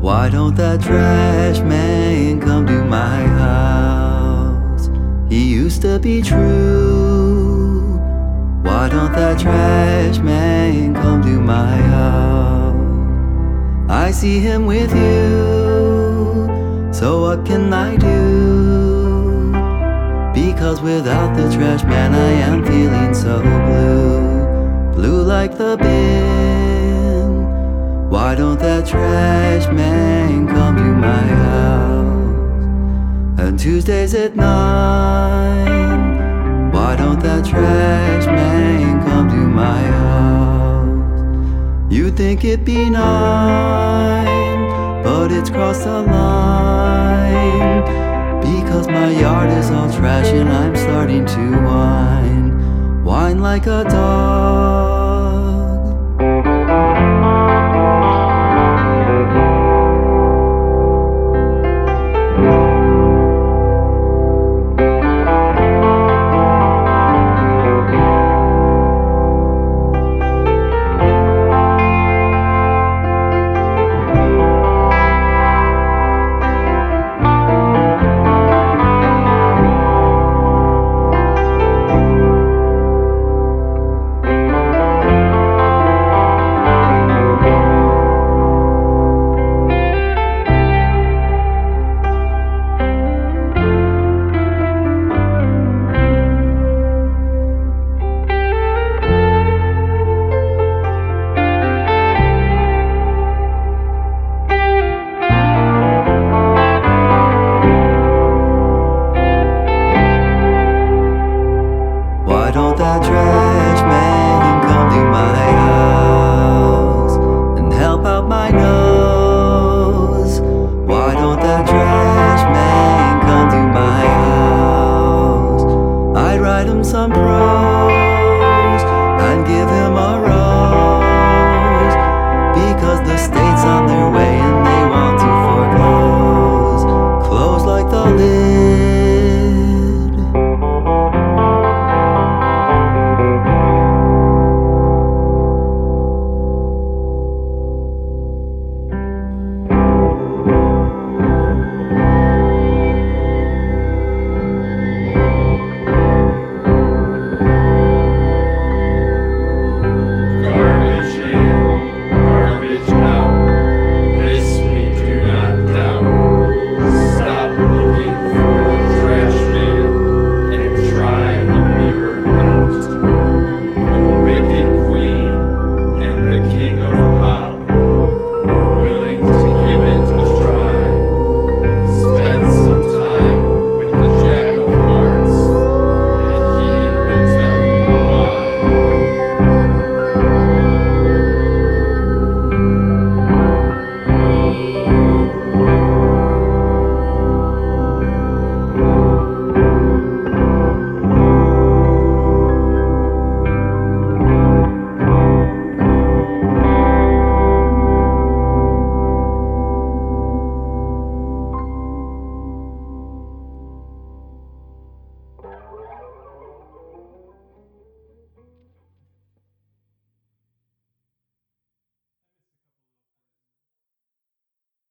Why don't that trash man come to my house? He used to be true. Why don't that trash man come to my house? I see him with you, so what can I do? Because without the trash man I am feeling so blue. Blue like the bin. Why don't that trash man come to my house? And Tuesdays at 9, why don't that trash man come to my house? You'd think it'd be 9, but it's crossed the line. Because my yard is all trash and I'm starting to whine. Whine like a dog.